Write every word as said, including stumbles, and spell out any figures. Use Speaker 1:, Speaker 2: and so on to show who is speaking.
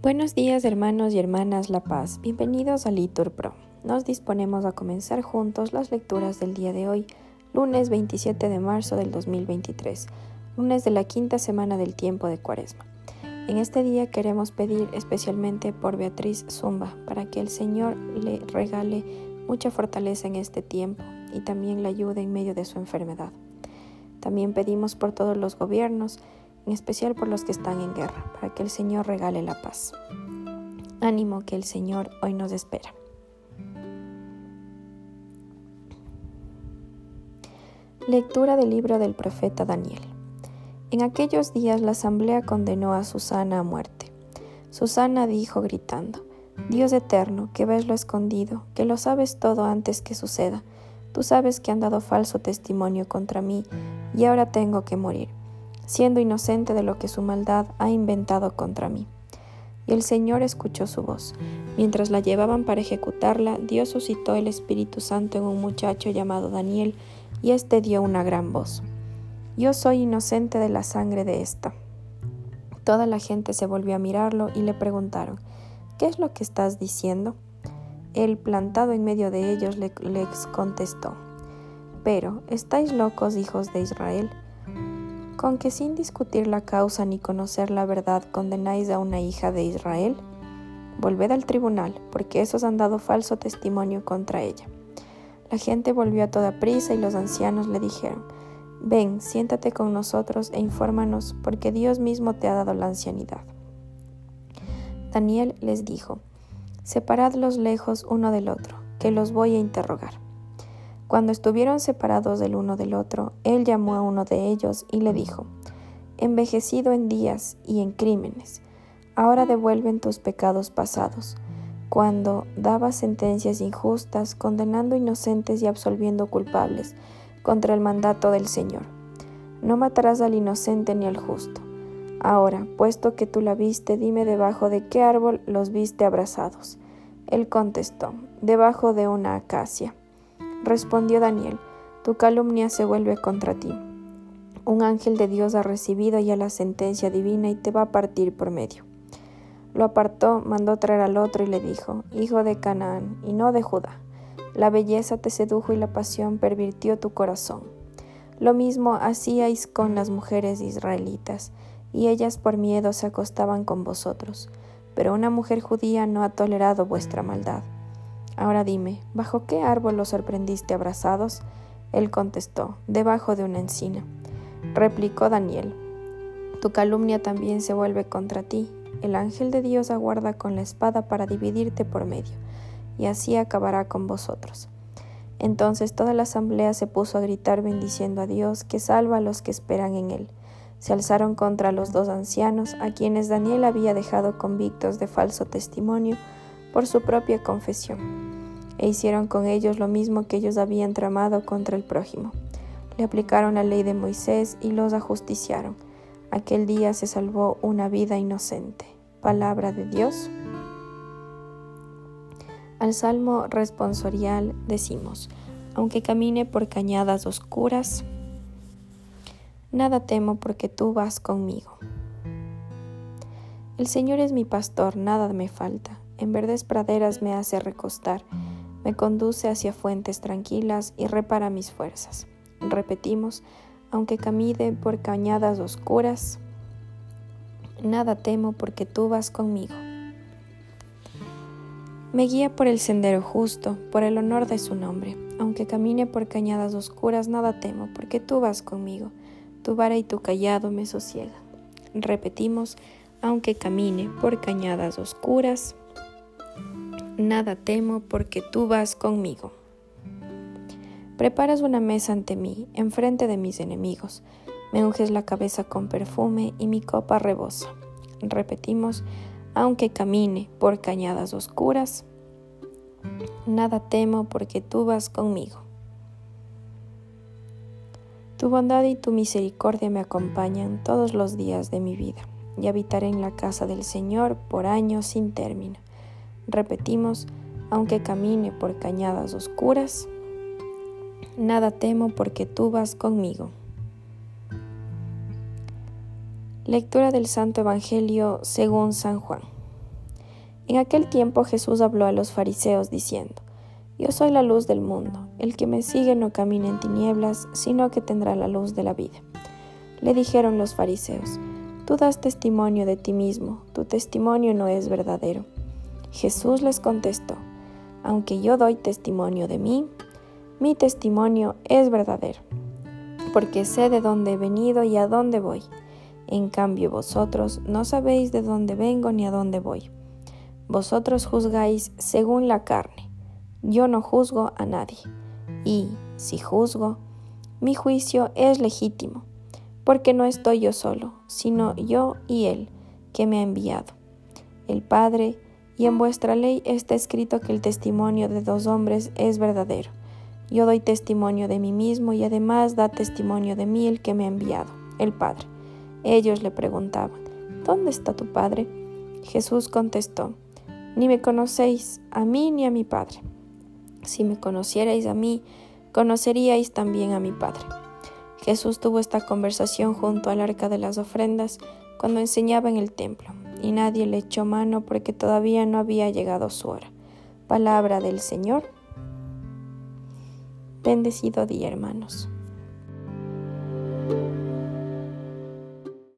Speaker 1: Buenos días, hermanos y hermanas La Paz. Bienvenidos a Litur Pro. Nos disponemos a comenzar juntos las lecturas del día de hoy, lunes veintisiete de marzo del dos mil veintitrés, lunes de la quinta semana del tiempo de Cuaresma. En este día queremos pedir especialmente por Beatriz Zumba, para que el Señor le regale mucha fortaleza en este tiempo y también le ayude en medio de su enfermedad. También pedimos por todos los gobiernos, en especial por los que están en guerra, para que el Señor regale la paz. Ánimo, que el Señor hoy nos espera. Lectura del libro del profeta Daniel. En aquellos días la asamblea condenó a Susana a muerte. Susana dijo gritando: Dios eterno, que ves lo escondido, que lo sabes todo antes que suceda, tú sabes que han dado falso testimonio contra mí y ahora tengo que morir, siendo inocente de lo que su maldad ha inventado contra mí. Y el Señor escuchó su voz. Mientras la llevaban para ejecutarla, Dios suscitó el Espíritu Santo en un muchacho llamado Daniel, y éste dio una gran voz: Yo soy inocente de la sangre de esta. Toda la gente se volvió a mirarlo y le preguntaron: ¿Qué es lo que estás diciendo? Él, plantado en medio de ellos, le, les contestó: Pero, ¿estáis locos, hijos de Israel? ¿Con que sin discutir la causa ni conocer la verdad condenáis a una hija de Israel? Volved al tribunal, porque esos han dado falso testimonio contra ella. La gente volvió a toda prisa y los ancianos le dijeron: Ven, siéntate con nosotros e infórmanos, porque Dios mismo te ha dado la ancianidad. Daniel les dijo: Separadlos lejos uno del otro, que los voy a interrogar. Cuando estuvieron separados del uno del otro, él llamó a uno de ellos y le dijo: Envejecido en días y en crímenes, ahora devuelven tus pecados pasados, cuando dabas sentencias injustas, condenando inocentes y absolviendo culpables, contra el mandato del Señor. No matarás al inocente ni al justo. Ahora, puesto que tú la viste, dime debajo de qué árbol los viste abrazados. Él contestó: Debajo de una acacia. Respondió Daniel: Tu calumnia se vuelve contra ti. Un ángel de Dios ha recibido ya la sentencia divina y te va a partir por medio. Lo apartó, mandó traer al otro y le dijo: Hijo de Canaán, y no de Judá, la belleza te sedujo y la pasión pervirtió tu corazón. Lo mismo hacíais con las mujeres israelitas, y ellas por miedo se acostaban con vosotros. Pero una mujer judía no ha tolerado vuestra maldad. Ahora dime, ¿bajo qué árbol los sorprendiste abrazados? Él contestó: Debajo de una encina. Replicó Daniel: Tu calumnia también se vuelve contra ti. El ángel de Dios aguarda con la espada para dividirte por medio, y así acabará con vosotros. Entonces toda la asamblea se puso a gritar bendiciendo a Dios, que salva a los que esperan en él. Se alzaron contra los dos ancianos, a quienes Daniel había dejado convictos de falso testimonio por su propia confesión, e hicieron con ellos lo mismo que ellos habían tramado contra el prójimo. Le aplicaron la ley de Moisés y los ajusticiaron. Aquel día se salvó una vida inocente. Palabra de Dios. Al Salmo responsorial decimos: Aunque camine por cañadas oscuras, nada temo porque tú vas conmigo. El Señor es mi pastor, nada me falta. En verdes praderas me hace recostar, me conduce hacia fuentes tranquilas y repara mis fuerzas. Repetimos: aunque camine por cañadas oscuras, nada temo porque tú vas conmigo. Me guía por el sendero justo, por el honor de su nombre. Aunque camine por cañadas oscuras, nada temo porque tú vas conmigo. Tu vara y tu cayado me sosiegan. Repetimos: aunque camine por cañadas oscuras, nada temo porque tú vas conmigo. Preparas una mesa ante mí, enfrente de mis enemigos. Me unges la cabeza con perfume y mi copa rebosa. Repetimos: aunque camine por cañadas oscuras, nada temo porque tú vas conmigo. Tu bondad y tu misericordia me acompañan todos los días de mi vida, y habitaré en la casa del Señor por años sin término. Repetimos: aunque camine por cañadas oscuras, nada temo porque tú vas conmigo. Lectura del Santo Evangelio según San Juan. En aquel tiempo Jesús habló a los fariseos diciendo: Yo soy la luz del mundo. El que me sigue no camina en tinieblas, sino que tendrá la luz de la vida. Le dijeron los fariseos: Tú das testimonio de ti mismo, tu testimonio no es verdadero. Jesús les contestó: Aunque yo doy testimonio de mí, mi testimonio es verdadero, porque sé de dónde he venido y a dónde voy. En cambio vosotros no sabéis de dónde vengo ni a dónde voy. Vosotros juzgáis según la carne. Yo no juzgo a nadie. Y, si juzgo, mi juicio es legítimo, porque no estoy yo solo, sino yo y Él, que me ha enviado. El Padre, y en vuestra ley está escrito que el testimonio de dos hombres es verdadero. Yo doy testimonio de mí mismo y además da testimonio de mí el que me ha enviado, el Padre. Ellos le preguntaban: ¿Dónde está tu Padre? Jesús contestó: Ni me conocéis a mí ni a mi Padre. Si me conocierais a mí, conoceríais también a mi Padre. Jesús tuvo esta conversación junto al arca de las ofrendas cuando enseñaba en el templo, y nadie le echó mano porque todavía no había llegado su hora. Palabra del Señor. Bendecido día, hermanos.